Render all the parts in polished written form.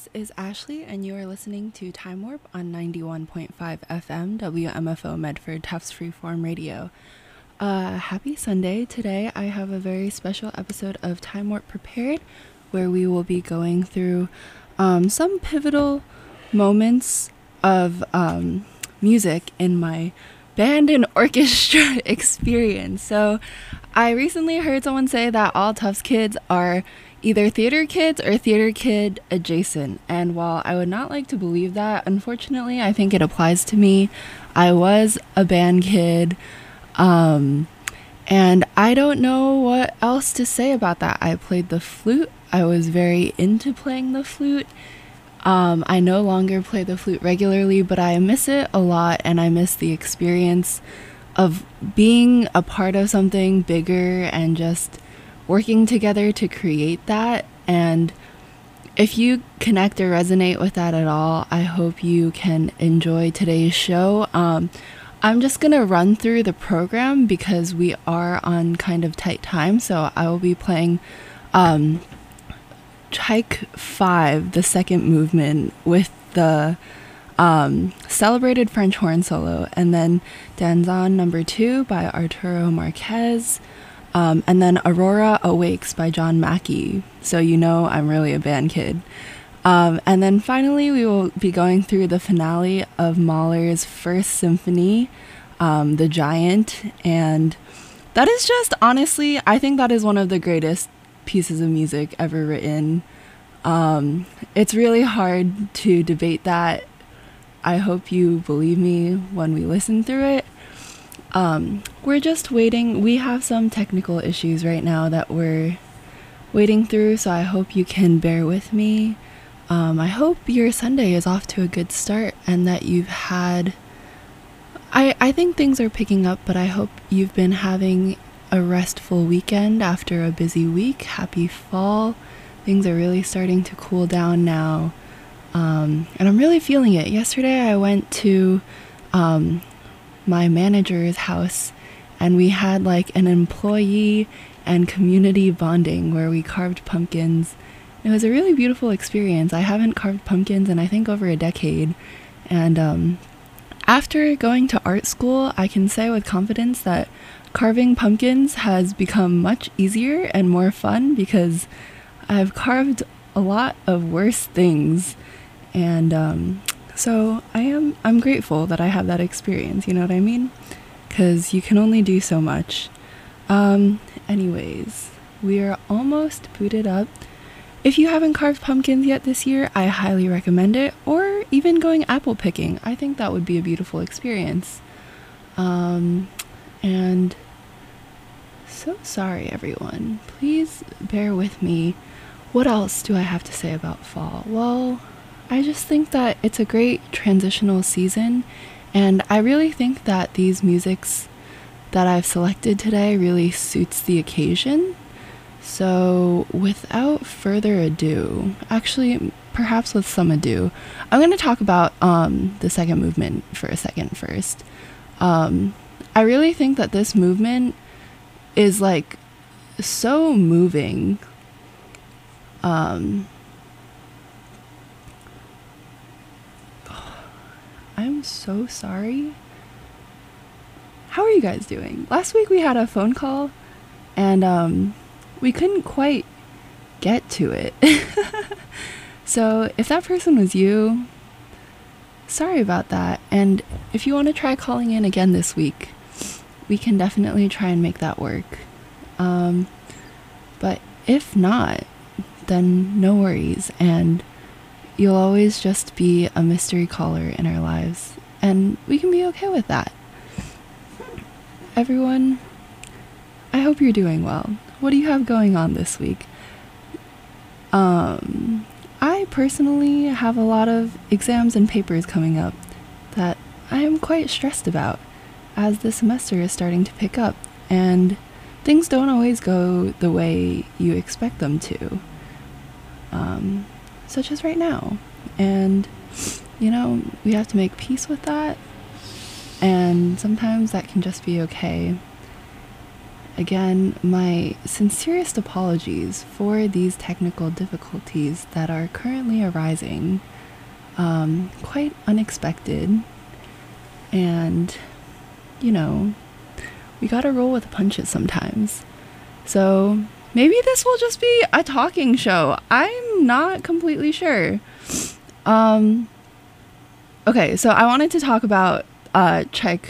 This is Ashley, and you are listening to Time Warp on 91.5 FM, WMFO Medford Tufts Freeform Radio. Happy Sunday. Today I have a very special episode of Time Warp prepared, where we will be going through some pivotal moments of music in my band and orchestra experience. So I recently heard someone say that all Tufts kids are either theater kids or theater kid adjacent, and while I would not like to believe that, unfortunately I think it applies to me. I was a band kid, and I don't know what else to say about that. I played the flute. I was very into playing the flute. I no longer play the flute regularly, but I miss it a lot, and I miss the experience of being a part of something bigger and just working together to create that. And if you connect or resonate with that at all, I hope you can enjoy today's show. I'm just gonna run through the program because we are on kind of tight time, so I will be playing Tchaik 5, the second movement, with the celebrated French horn solo, and then Danzon number 2 by Arturo Marquez, and then Aurora Awakes by John Mackey. So you know I'm really a band kid. And then finally we will be going through the finale of Mahler's First Symphony, The Giant, and that is just, honestly, I think that is one of the greatest pieces of music ever written. It's really hard to debate that. I hope you believe me when we listen through it. We're just waiting. We have some technical issues right now that we're waiting through, so I hope you can bear with me. I hope your Sunday is off to a good start and that you've had... I think things are picking up, but I hope you've been having a restful weekend after a busy week. Happy fall. Things are really starting to cool down now. And I'm really feeling it. Yesterday I went to my manager's house, and we had like an employee and community bonding where we carved pumpkins. It was a really beautiful experience. I haven't carved pumpkins in I think over a decade, and after going to art school, I can say with confidence that carving pumpkins has become much easier and more fun because I've carved a lot of worse things, and so I'm grateful that I have that experience, you know what I mean? Because you can only do so much. Anyways, we are almost booted up. If you haven't carved pumpkins yet this year, I highly recommend it, or even going apple picking. I think that would be a beautiful experience. And so sorry, everyone. Please bear with me. What else do I have to say about fall? Well, I just think that it's a great transitional season, and I really think that these musics that I've selected today really suits the occasion. So without further ado, actually perhaps with some ado, I'm going to talk about the second movement for a second first. I really think that this movement is like so moving. I'm so sorry. How are you guys doing? Last week we had a phone call and we couldn't quite get to it. So if that person was you, sorry about that. And if you want to try calling in again this week, we can definitely try and make that work. But if not, then no worries, and you'll always just be a mystery caller in our lives, and we can be okay with that. Everyone, I hope you're doing well. What do you have going on this week? I personally have a lot of exams and papers coming up that I am quite stressed about, as the semester is starting to pick up, and things don't always go the way you expect them to. Such as right now. And, you know, we have to make peace with that. And sometimes that can just be okay. Again, my sincerest apologies for these technical difficulties that are currently arising. Quite unexpected. And, you know, we gotta roll with the punches sometimes. So maybe this will just be a talking show. I'm not completely sure. Okay, so I wanted to talk about Czech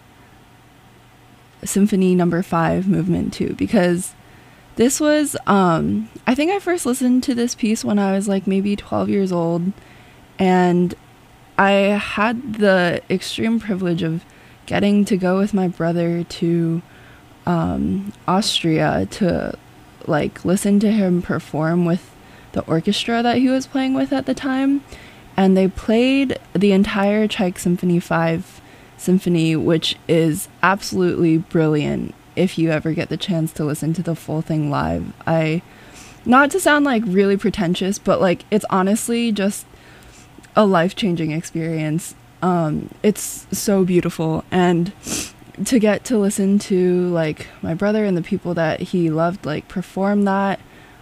Symphony Number 5, Movement 2, because this was, I think I first listened to this piece when I was like maybe 12 years old, and I had the extreme privilege of getting to go with my brother to Austria to like listen to him perform with the orchestra that he was playing with at the time, and they played the entire Czech Symphony 5 symphony, which is absolutely brilliant if you ever get the chance to listen to the full thing live. Not to sound like really pretentious, but like it's honestly just a life-changing experience. It's so beautiful, and to get to listen to like my brother and the people that he loved like perform that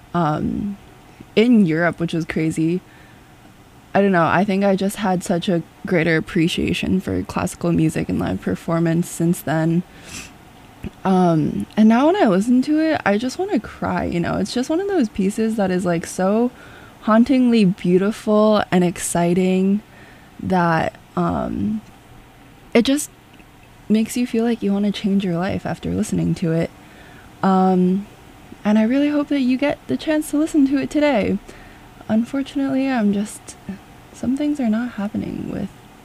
in Europe, which was crazy. I don't know, I think I just had such a greater appreciation for classical music and live performance since then. And now when I listen to it, I just want to cry, you know? It's just one of those pieces that is like so hauntingly beautiful and exciting that it just makes you feel like you want to change your life after listening to it. And I really hope that you get the chance to listen to it today. Unfortunately, some things are not happening with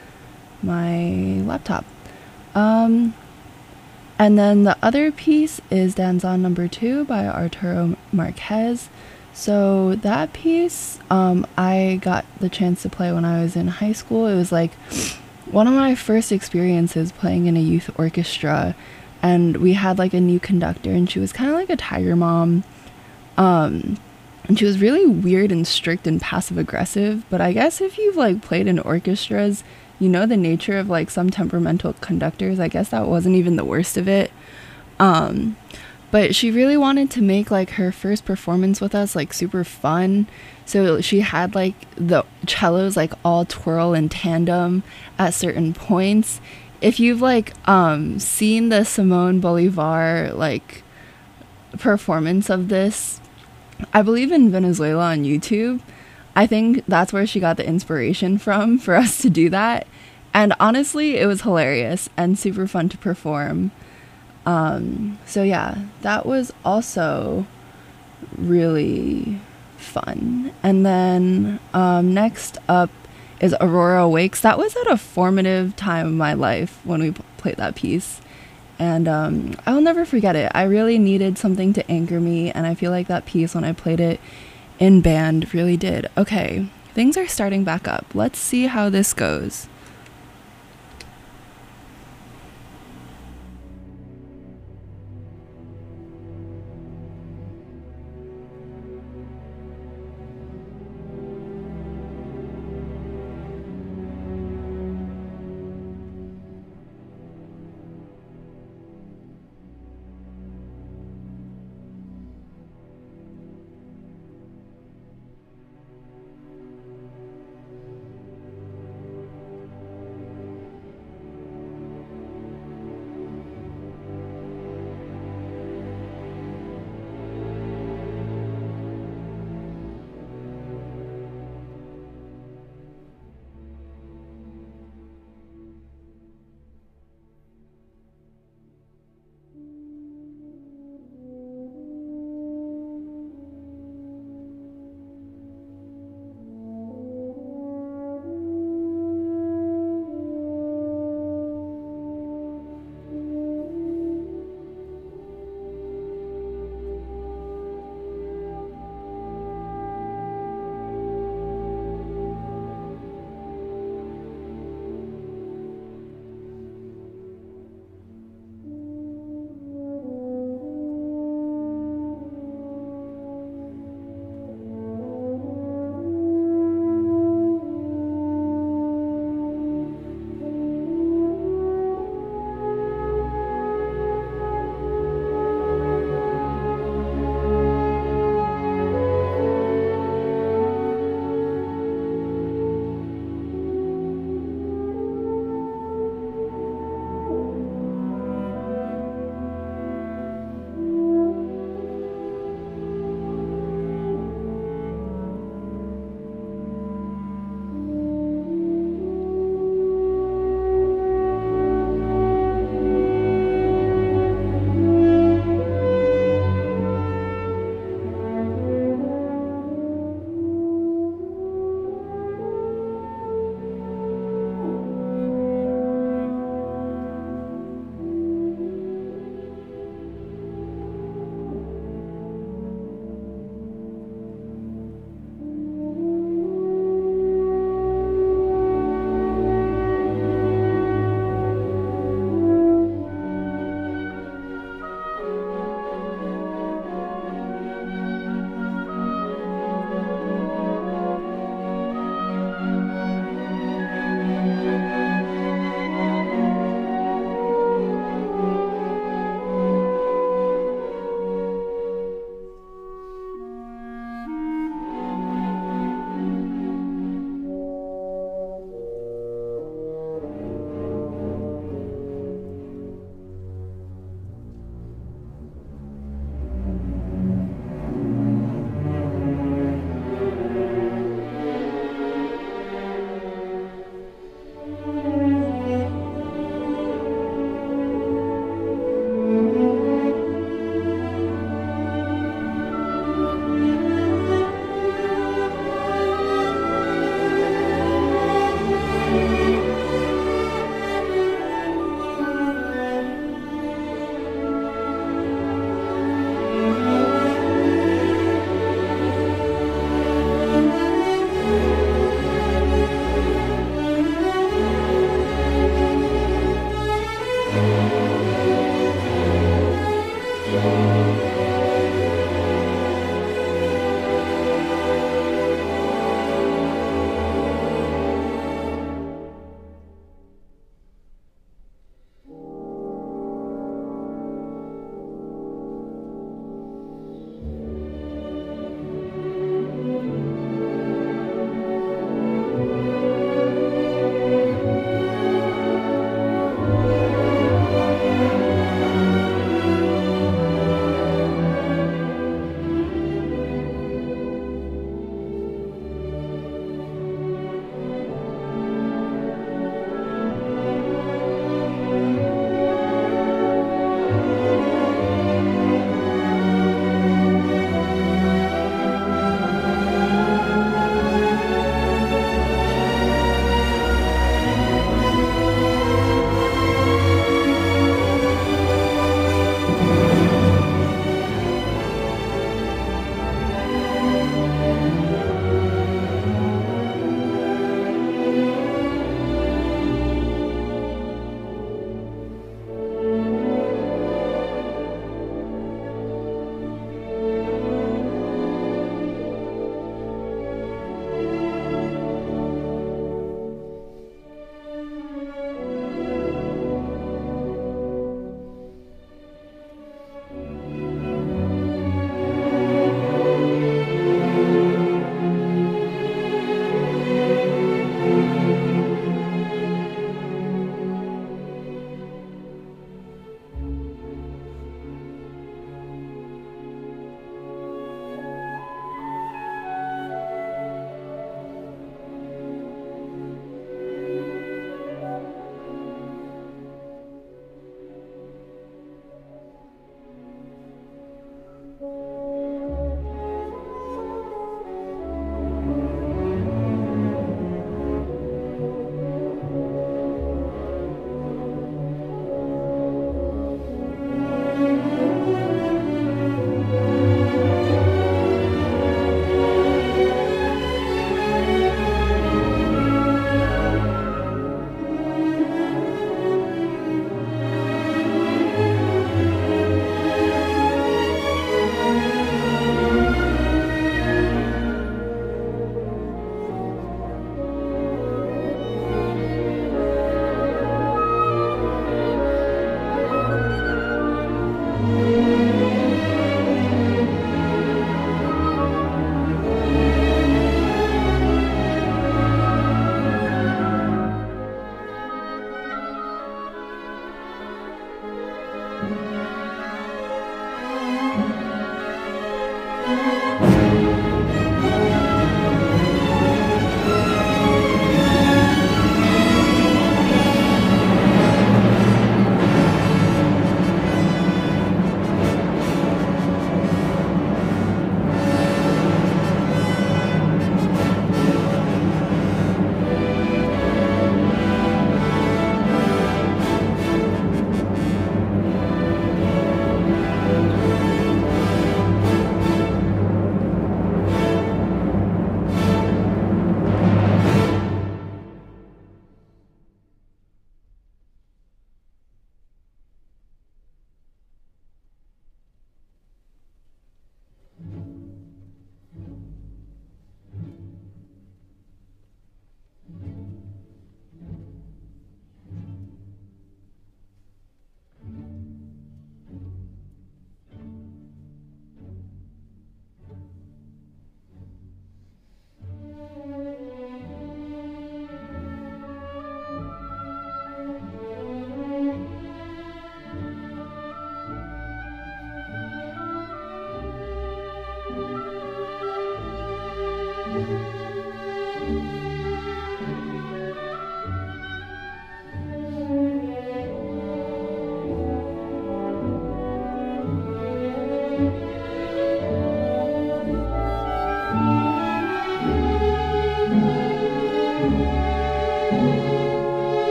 my laptop. And then the other piece is Danzón Number 2 by Arturo Marquez. So that piece, I got the chance to play when I was in high school. It was like one of my first experiences playing in a youth orchestra, and we had like a new conductor, and she was kind of like a tiger mom. And she was really weird and strict and passive aggressive, but I guess if you've like played in orchestras, you know the nature of like some temperamental conductors. I guess that wasn't even the worst of it. But she really wanted to make like her first performance with us like super fun. So she had like the cellos like all twirl in tandem at certain points. If you've like seen the Simón Bolívar like performance of this, I believe in Venezuela on YouTube, I think that's where she got the inspiration from for us to do that. And honestly, it was hilarious and super fun to perform. So yeah, that was also really fun. And then next up is Aurora Awakes. That was at a formative time of my life when we played that piece. And I'll never forget it. I really needed something to anchor me, and I feel like that piece, when I played it in band, really did. Okay, things are starting back up. Let's see how this goes.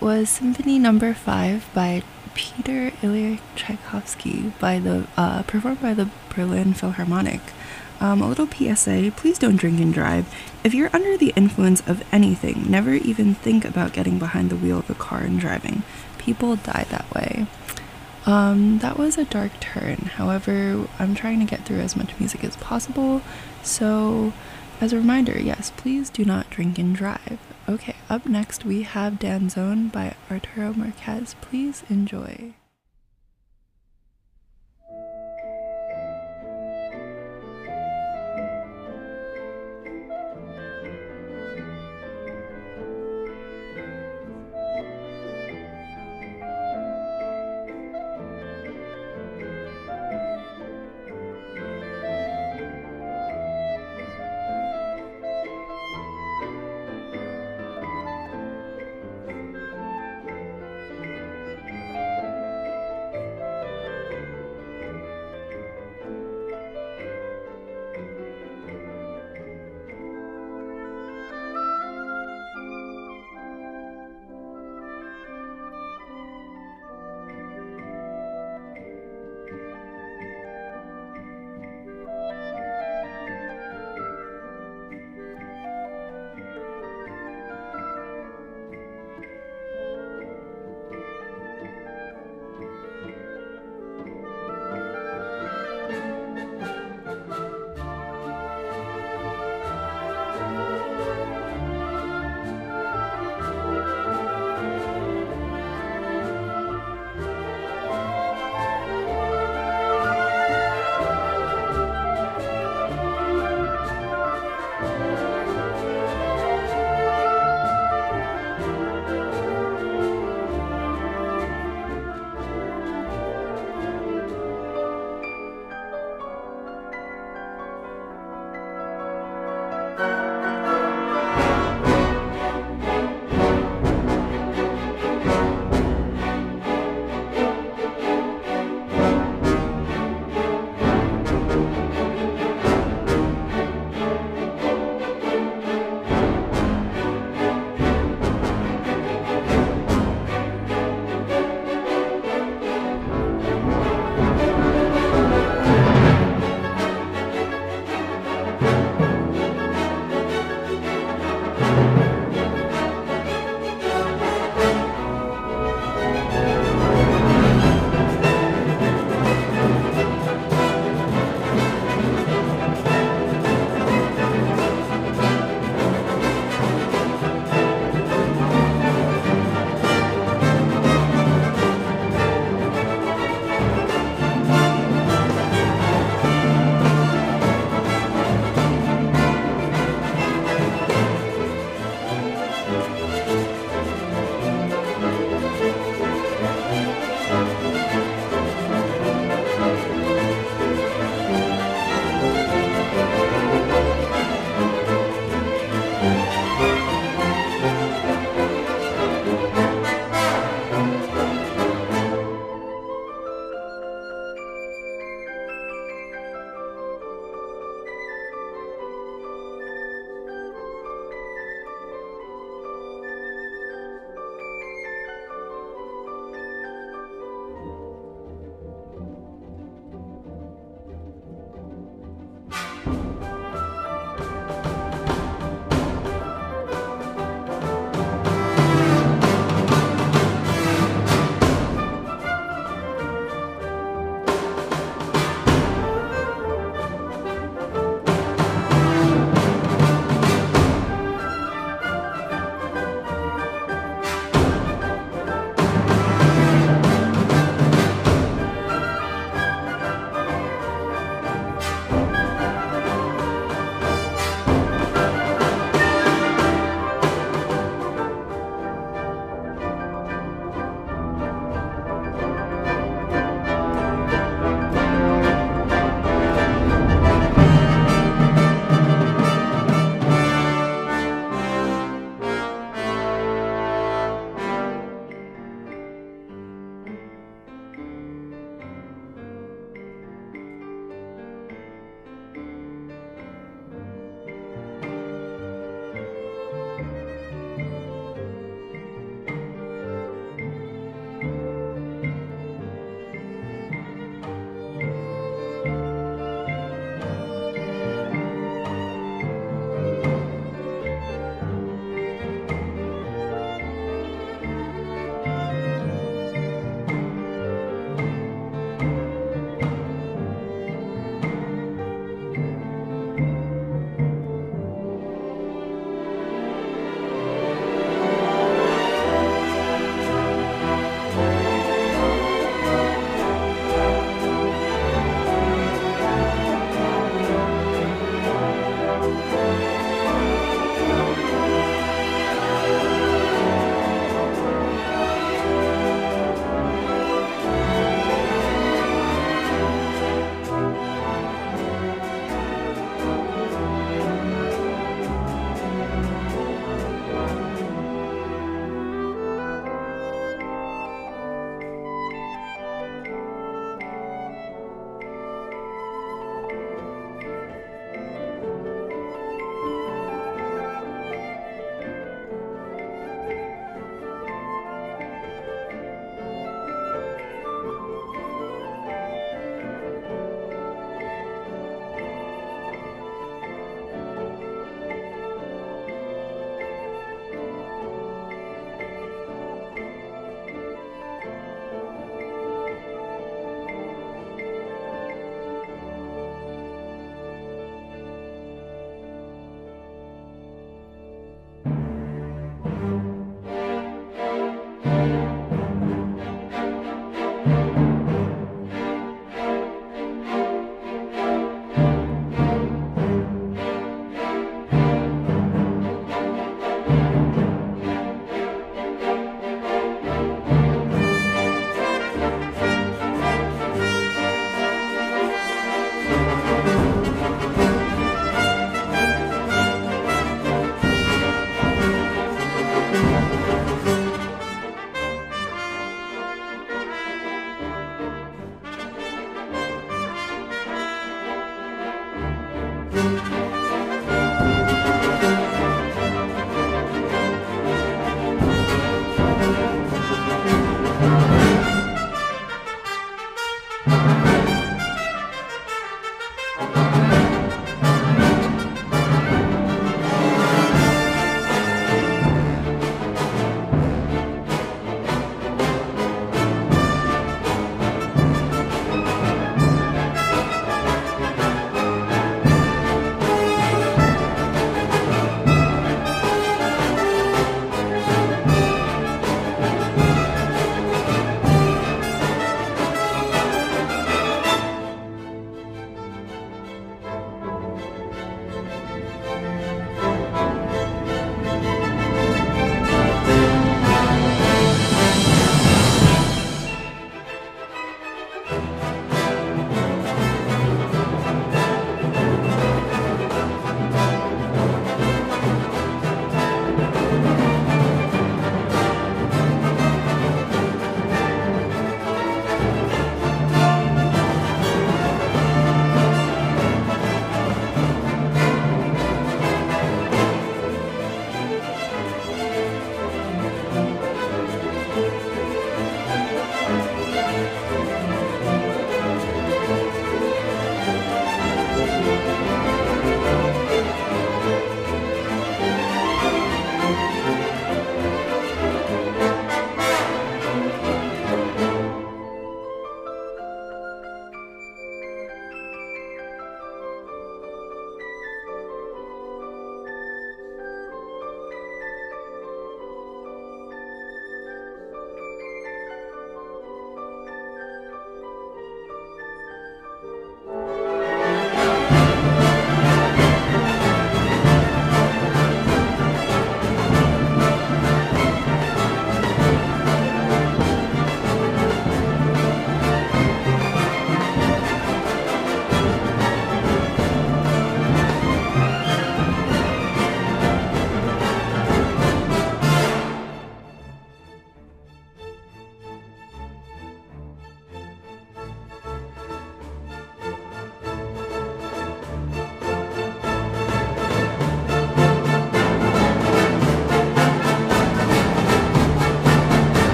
was Symphony Number 5 by Peter Ilyich Tchaikovsky performed by the Berlin Philharmonic. A little PSA, please don't drink and drive. If you're under the influence of anything, never even think about getting behind the wheel of a car and driving. People die that way. That was a dark turn. However, I'm trying to get through as much music as possible. So, as a reminder, yes, please do not drink and drive. Okay, up next we have Danzón by Arturo Marquez. Please enjoy.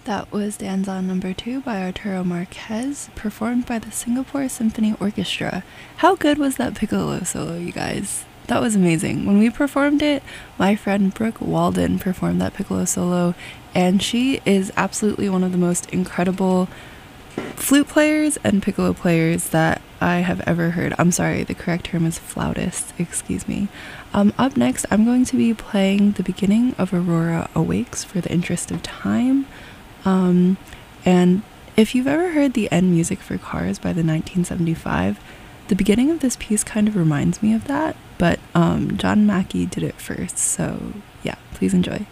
That was Danzon number 2 by Arturo Marquez, performed by the Singapore Symphony Orchestra. How good was that piccolo solo, you guys? That was amazing. When we performed it, my friend Brooke Walden performed that piccolo solo, and she is absolutely one of the most incredible flute players and piccolo players that I have ever heard. I'm sorry, the correct term is flautist, excuse me. Up next, I'm going to be playing the beginning of Aurora Awakes for the interest of time. And if you've ever heard the end music for Cars by the 1975, the beginning of this piece kind of reminds me of that, but John Mackey did it first, so yeah, please enjoy.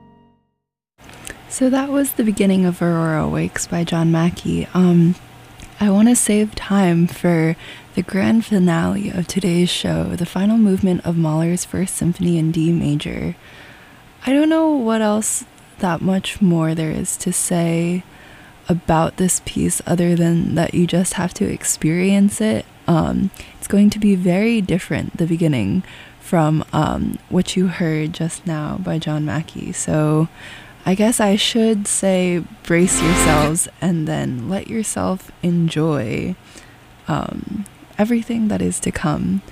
So that was the beginning of Aurora Awakes by John Mackey. I want to save time for the grand finale of today's show, the final movement of Mahler's First Symphony in D major. I don't know what else that much more there is to say about this piece other than that you just have to experience it. It's going to be very different, the beginning, from what you heard just now by John Mackey. So I guess I should say brace yourselves and then let yourself enjoy everything that is to come.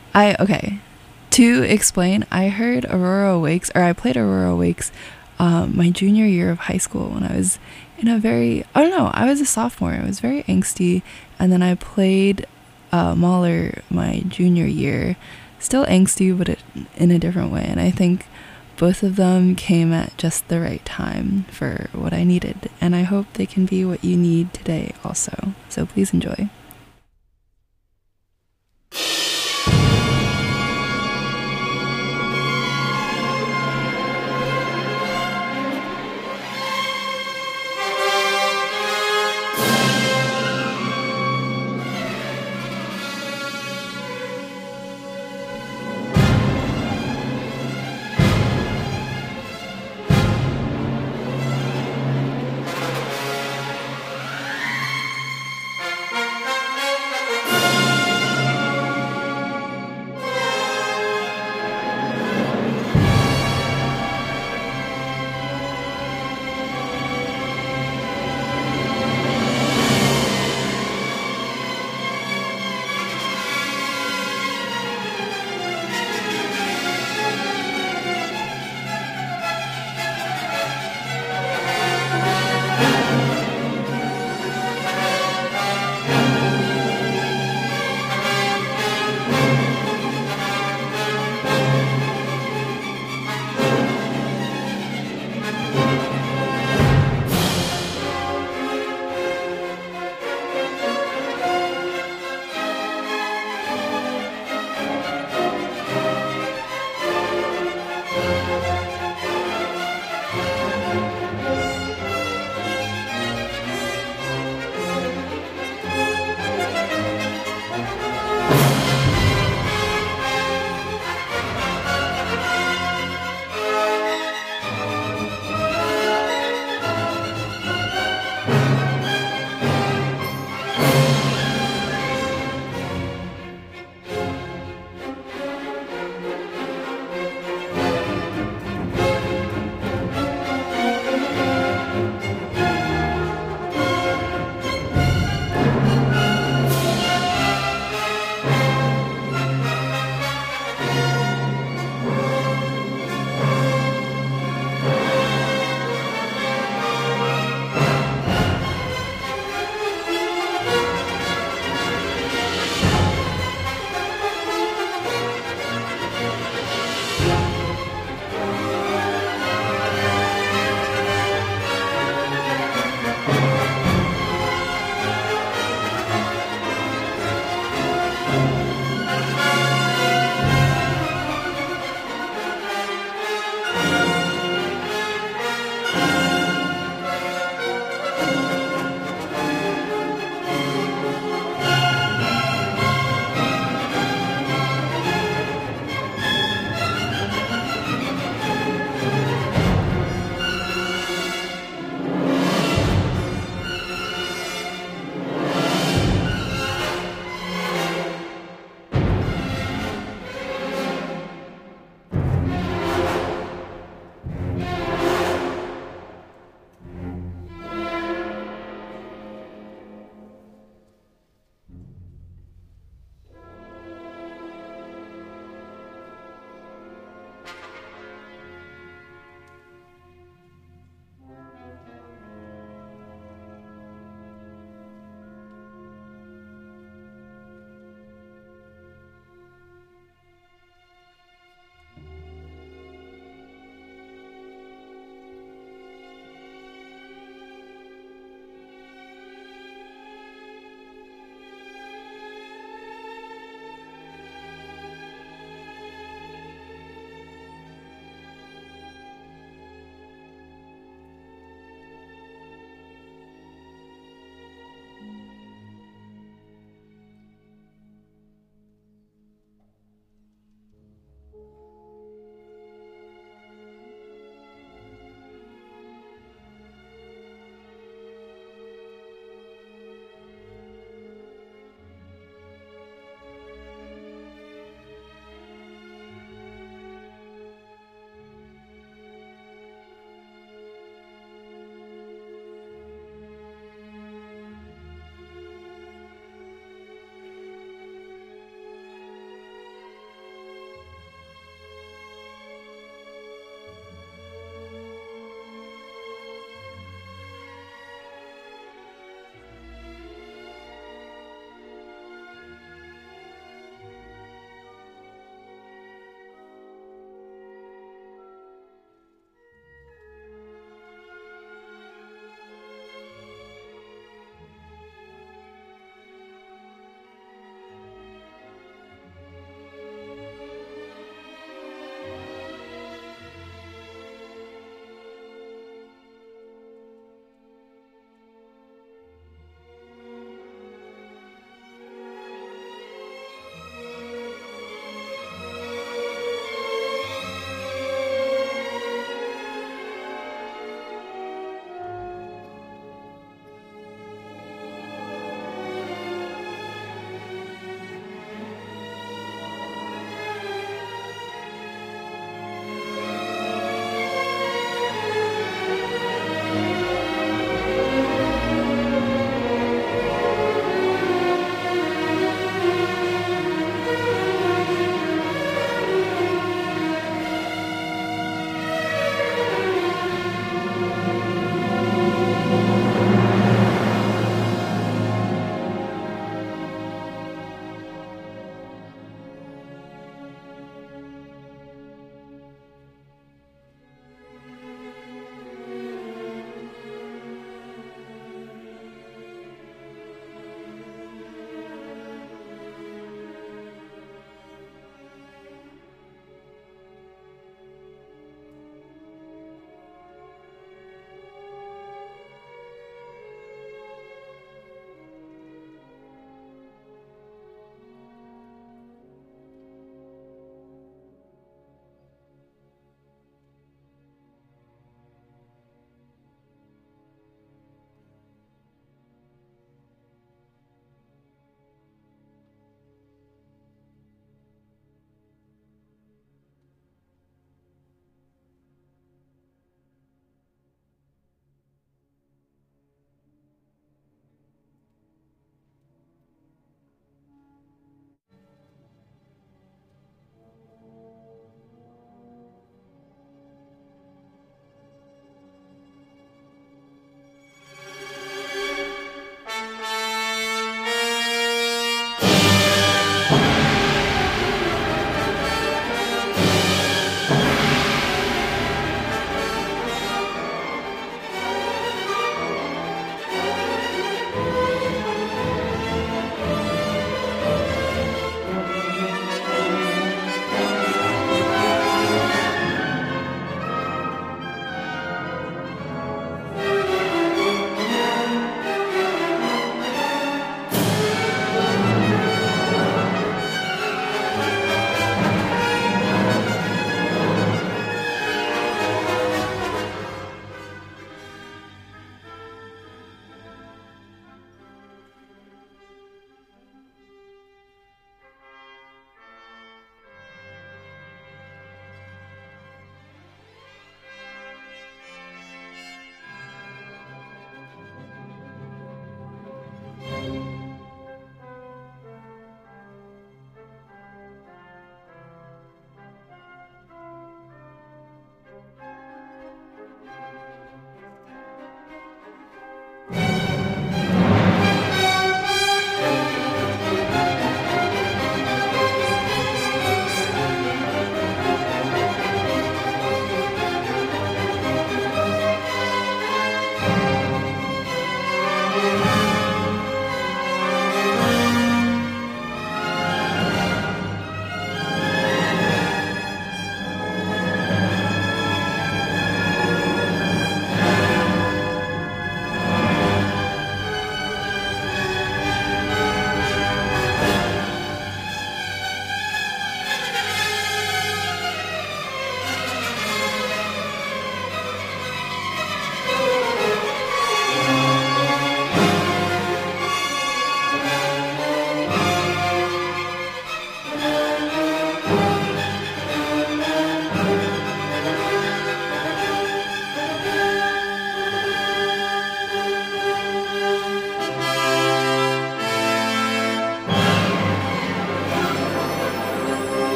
To explain, I heard Aurora Awakes, or I played Aurora Awakes my junior year of high school when I was I was a sophomore. I was very angsty, and then I played Mahler my junior year, still angsty, but in a different way, and I think both of them came at just the right time for what I needed, and I hope they can be what you need today also. So please enjoy. Thank you.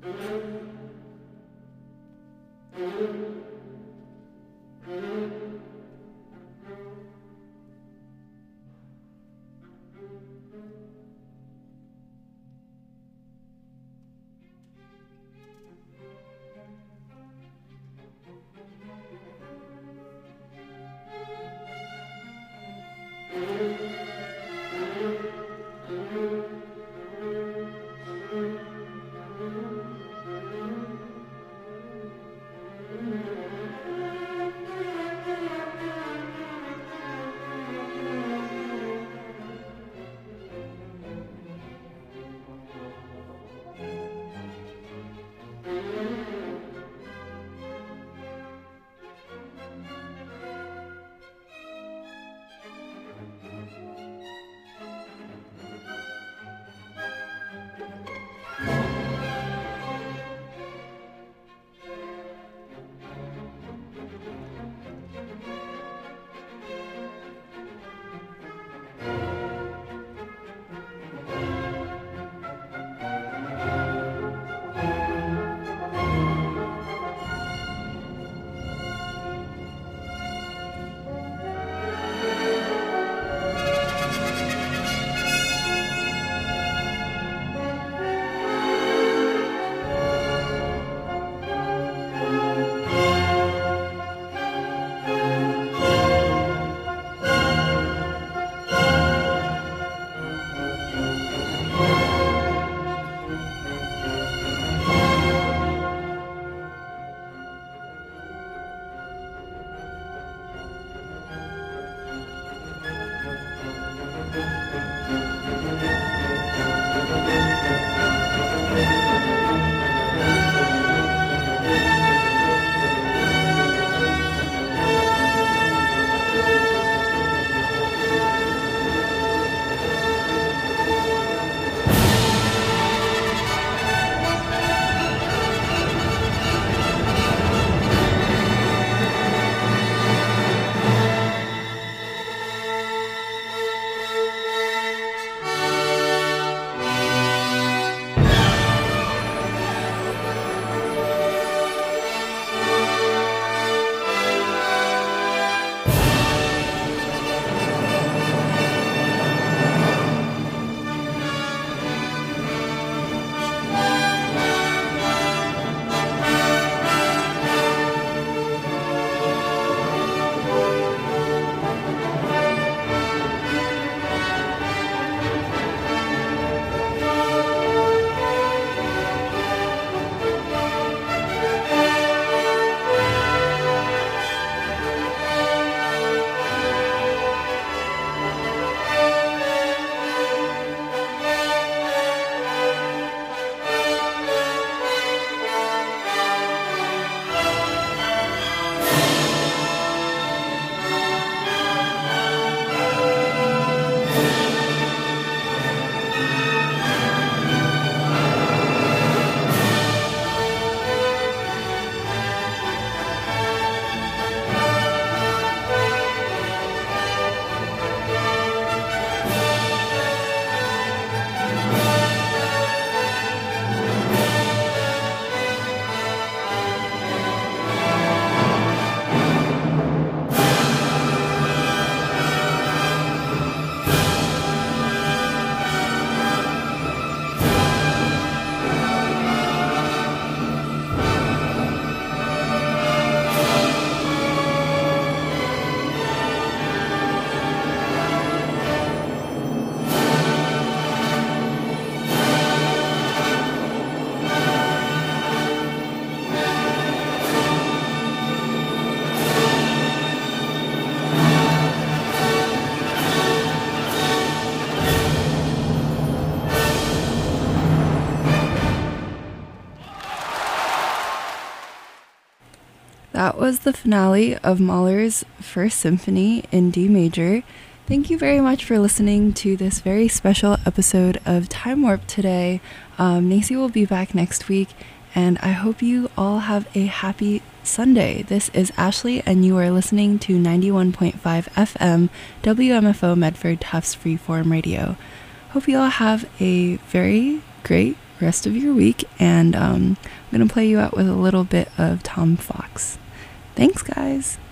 That was the finale of Mahler's First Symphony in D major. Thank you very much for listening to this very special episode of Time Warp today. Nacy will be back next week, and I hope you all have a happy Sunday. This is Ashley, and you are listening to 91.5 FM WMFO Medford Tufts Freeform Radio. Hope you all have a very great rest of your week, and I'm going to play you out with a little bit of Tom Fox. Thanks, guys.